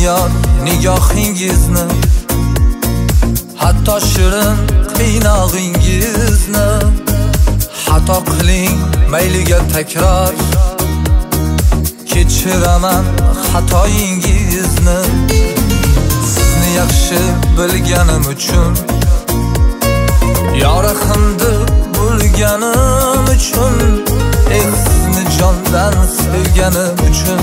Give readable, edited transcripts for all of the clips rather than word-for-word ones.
yod nigohingizni, hatto shirin qiynog'ingizni. Xato qiling mayliga takror, kechiraman xatoyingizni. Sizni yaxshi bilganim uchun, yorug'imni bo'lganim uchun, sizni jondan sevganim uchun,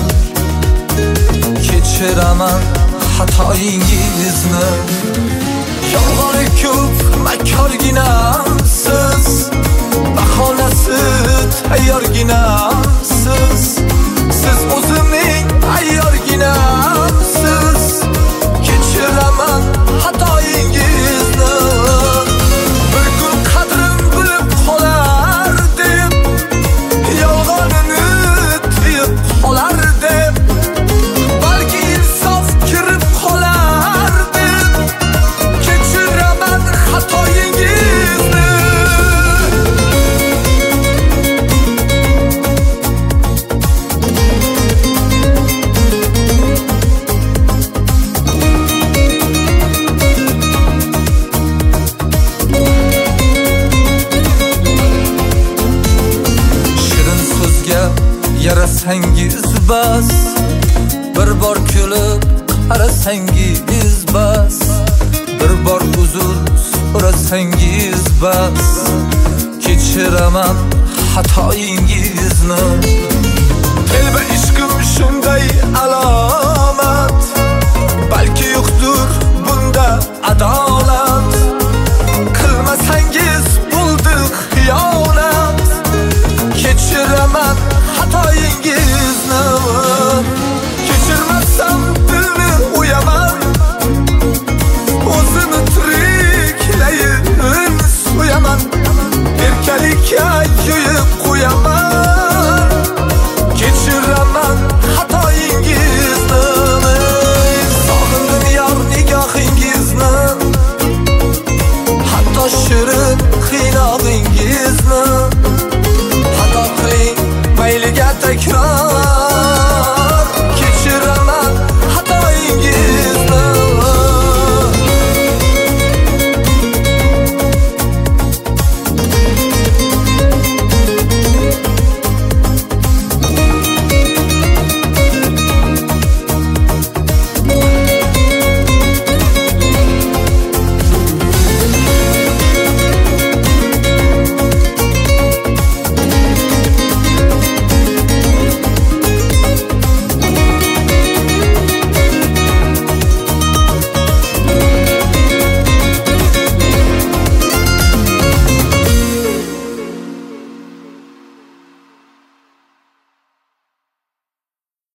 kechiraman xatoyingizni. Yolg'oni ko'p makorginamsiz, bahonasi tayyorginamsiz. Siz o'zimning ayyorginamsiz, kechiraman xatoyingizni. Bir kun qadrim bilib qolar deb, yolg'onini tiyib qolar deb, balki insof kirib qolar deb, kechiraman xatoyingizni. Yarasangiz bas, bir bor kulib qarasangiz bas, bir bor uzr so'rasangiz bas, kechiraman xatoyingizni. Telba ish